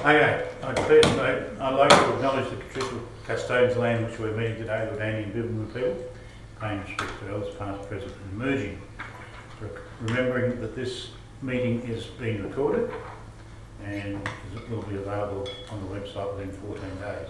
Okay, I'd like to acknowledge the traditional custodians' land which we're meeting today, the Dandy and Bibbulmun people, paying respect to elders past, present and emerging. Remembering that this meeting is being recorded and it will be available on the website within 14 days.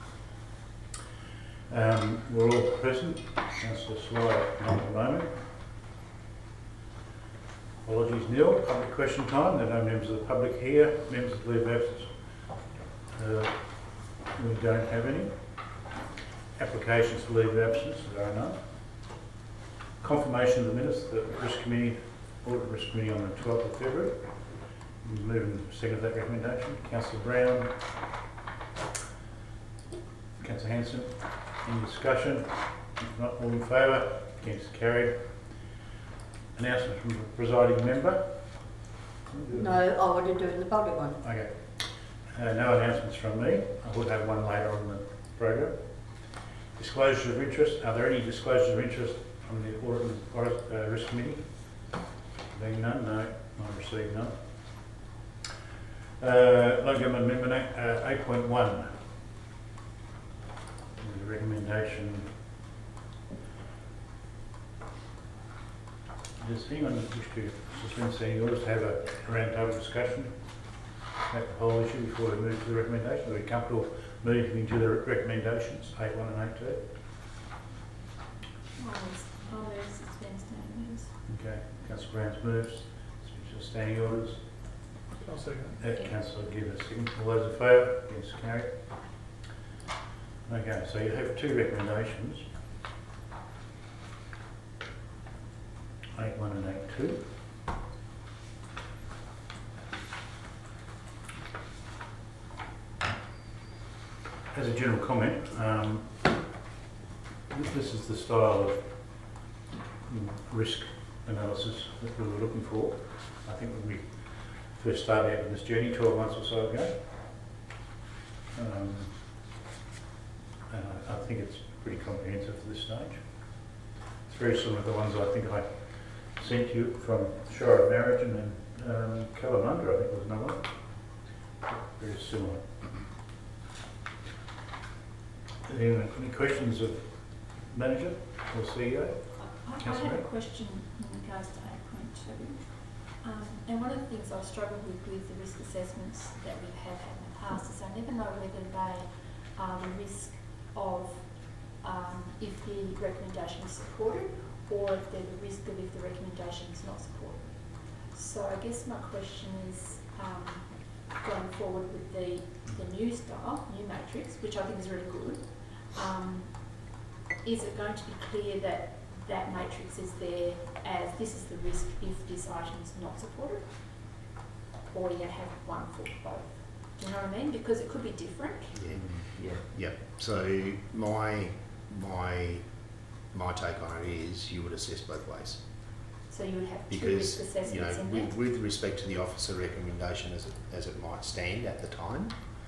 We're all present. Councillor Sly not at the moment. Apologies nil. Public question time. There are no members of the public here. Members of leave of absence. We don't have any. Applications for leave of absence. There are none. Confirmation of the minutes. The Risk Committee, Audit Risk Committee on the 12th of February. Moving second of that recommendation. Councillor Brown. Councillor Hanson. Any discussion? If not, all in favour? Against, carried. Announcement from the presiding member. No, I want to do it in the public one. Okay. No announcements from me. I will have one later on the program. Disclosure of interest. Are there any disclosures of interest from the Audit and Risk Committee? Being none, no. I've received none. Local Government Amendment 8.1. The recommendation. Does anyone wish to suspend standing orders to have a round-table discussion about the whole issue before we move to the recommendation? Are we comfortable moving to the recommendations, 8.1 and 8.2? I'll move suspend standing orders. Okay, Councillor Brown's moves, standing orders. I'll second. Councillor Gibb, second. All those in favour? Yes, carried. Okay, so you have two recommendations. 8.1 and 8.2. As a general comment, this is the style of risk analysis that we were looking for. I think when we first started out with this journey 12 months or so ago. And I think it's pretty comprehensive for this stage. It's very similar to the ones I think I sent you from Shire of Marriage and Kalamunda, I think was another one. Very similar. Any questions of manager or CEO? I had a question in regards to 8.2. And one of the things I've struggled with the risk assessments that we have had in the past is I never know whether they are the risk of if the recommendation is supported, or if they're the risk of if the recommendation is not supported. So I guess my question is, going forward with the new style, new matrix, which I think is really good, is it going to be clear that that matrix is there as this is the risk if this item is not supported? Or do you have one for both? Do you know what I mean? Because it could be different. Yeah. So my take on it is you would assess both ways. So you would have two risk assessments in there? With respect to the officer recommendation as it might stand at the time,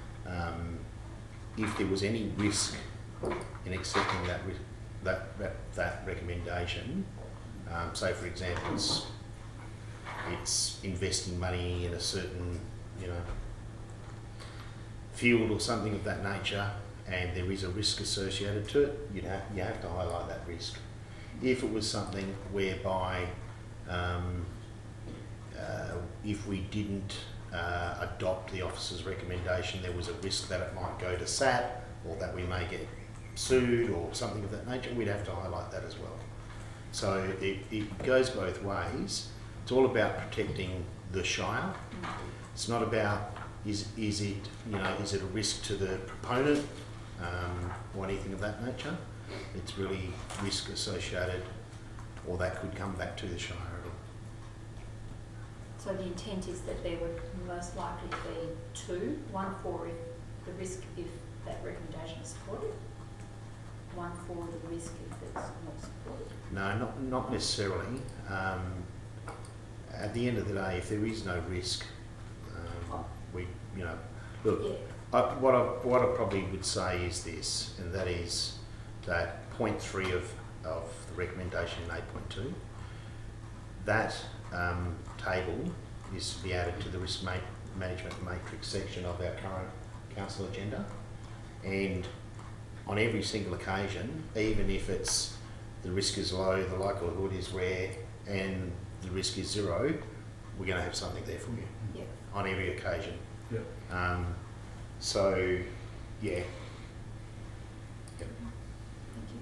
if there was any risk in accepting that recommendation, say for example it's investing money in a certain field or something of that nature, and there is a risk associated to it, you have to highlight that risk. If it was something whereby if we didn't adopt the officer's recommendation, there was a risk that it might go to SAT or that we may get sued or something of that nature, we'd have to highlight that as well. So it goes both ways. It's all about protecting the Shire. It's not about is it a risk to the proponent or anything of that nature. It's really risk associated, or that could come back to the Shire at all. So the intent is that there would most likely be two, one for the risk if that recommendation is supported, one for the risk if it's not supported? No, not necessarily. At the end of the day, if there is no risk, what I probably would say is this, and that is that point 3 of the recommendation in 8.2, that table is to be added to the risk management matrix section of our current council agenda. And on every single occasion, even if it's the risk is low, the likelihood is rare, and the risk is zero, we're going to have something there for you Yeah. on every occasion. Yeah. So, yeah. Yep. Thank you.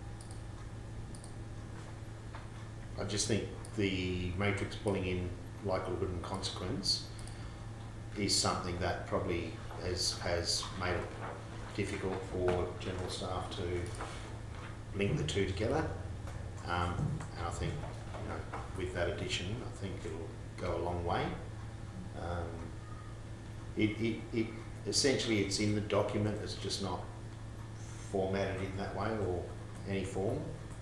I just think the matrix pulling in likelihood and consequence is something that probably has made it difficult for general staff to link the two together. And I think, you know, with that addition, I think it'll go a long way. It essentially, it's in the document, it's just not formatted in that way or any form.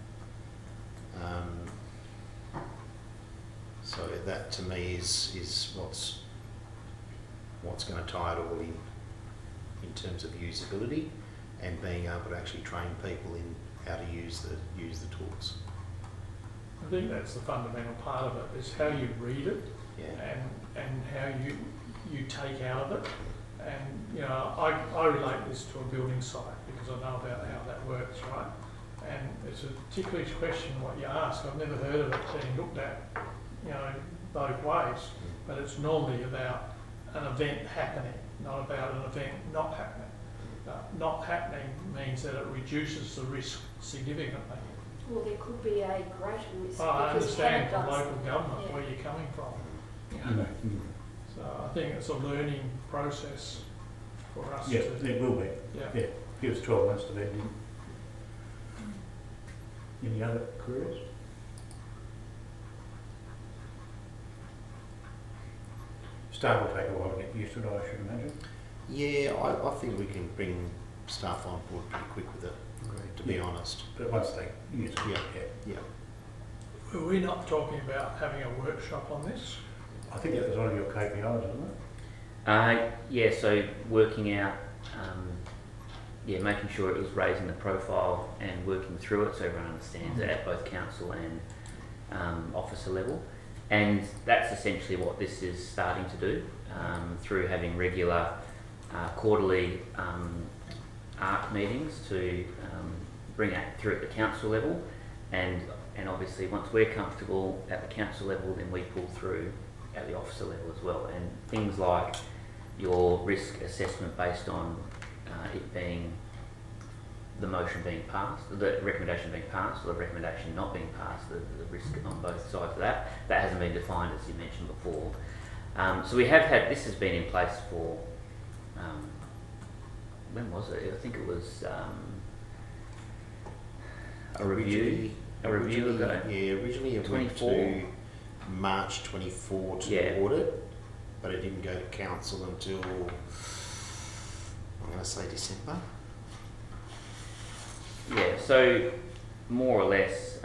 So that to me is what's going to tie it all in terms of usability and being able to actually train people in how to use the tools. I think that's the fundamental part of it, is how you read it, Yeah. and how you take out of it. And you know, I relate this to a building site because I know about how that works, right? And it's a ticklish question what you ask. I've never heard of it being looked at, you know, both ways. But it's normally about an event happening, not about an event not happening. Not happening means that it reduces the risk significantly. Well, there could be a greater risk. I because understand Canada from does- local government Yeah. where you're coming from. Mm. So I think it's a learning process for us Yeah, to, it will be. yeah. Yeah, give us 12 months to bed in. Any other queries? Staff will take a while to get used to it, I should imagine. Yeah, I think we can bring staff on board pretty quick with it, to be Yeah. honest. But once they use it, Yeah. yeah. Were we not talking about having a workshop on this? I think that was one of your KPIs, isn't it? Yeah, so working out, making sure it was raising the profile and working through it so everyone understands it at both council and officer level. And that's essentially what this is starting to do, through having regular quarterly ARC meetings to bring it through at the council level. And obviously once we're comfortable at the council level, then we pull through at the officer level as well. And things like your risk assessment based on it being the motion being passed, the recommendation being passed, or the recommendation not being passed, the risk on both sides of that hasn't been defined as you mentioned before. So we have had, this has been in place for, when was it? I think it was a review ago. Yeah, originally it went 24. to March 24 to Yeah. audit, but it didn't go to council until, I'm going to say December. Yeah, so more or less,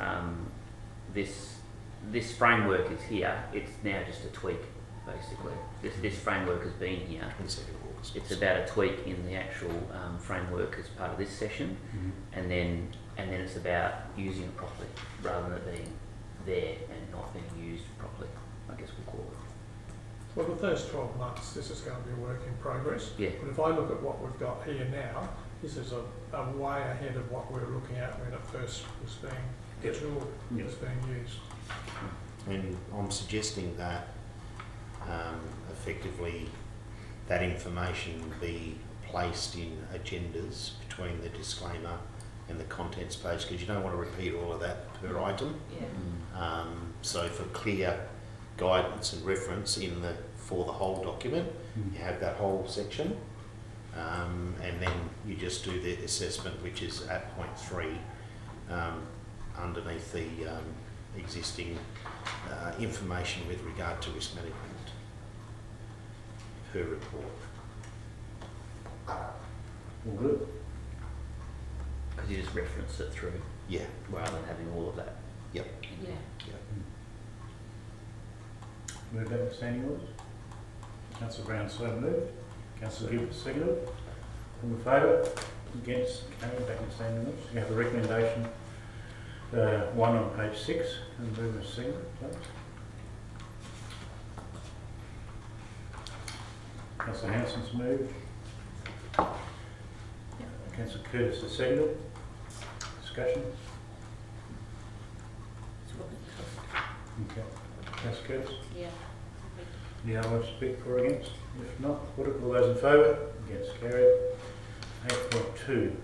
this framework is here. It's now just a tweak, basically. This framework has been here. 22nd of August. It's about a tweak in the actual framework as part of this session, and then it's about using it properly rather than it being there and not being used properly, I guess we'll call it. Well, the first 12 months, this is going to be a work in progress. Yeah. But if I look at what we've got here now, this is a way ahead of what we were looking at when it first was being, the Yep. tool Yep. was being used. And I'm suggesting that effectively that information be placed in agendas between the disclaimer and the contents page, because you don't want to repeat all of that per item. Yeah. So for clear guidance and reference for the whole document, you have that whole section, and then you just do the assessment, which is at point 3, underneath the existing information with regard to risk management per report. All good? Because you just reference it through Yeah. rather than having all of that. Yep. Yeah. Move back to standing orders. Councillor Brown, so moved. Councillor Gilbert, seconded. All in favour? Against? Carried. Back in standing orders. You have a recommendation, 1 on page 6, and move as seconded, please. Councillor Hanson's moved. Councillor Curtis has seconded. Discussion? Okay. Councillor Curtis? Yeah. Any other one to speak for or against? If not, put it. All those in favour? Against, carried. 8.2.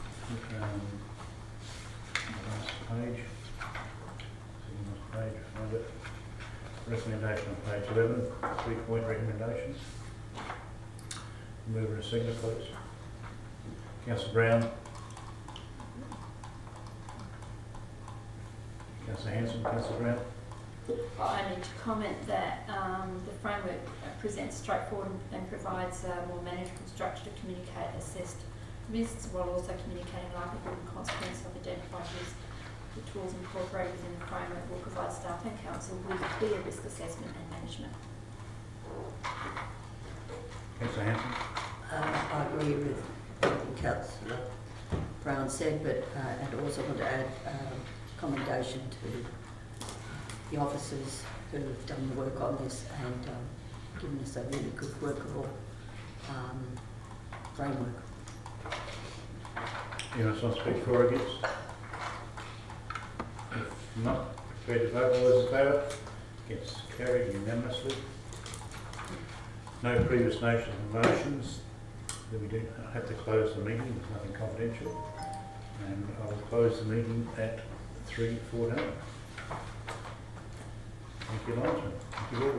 Last page. Last page, find it. Recommendation on page 11, 3-point recommendations. Mover and seconder, please. Councillor Brown. Councillor Hanson, Councillor Brown. I need to comment that the framework presents straightforward and provides a more manageable structure to communicate assessed risks while also communicating likelihood and consequence of identified risks. The tools incorporated within the framework will provide staff and council with clear risk assessment and management. Councillor Hanson. I agree with everything Councillor Brown said, but and also want to add commendation to the officers who have done the work on this and given us a really good workable framework. Anyone else want to speak for or against? If not, prepared to vote. All those in favour? Against, carried unanimously. No previous notions of motions. Then we do have to close the meeting. There's nothing confidential. And I will close the meeting at 3:14. Thank you, Linesman. Thank you all.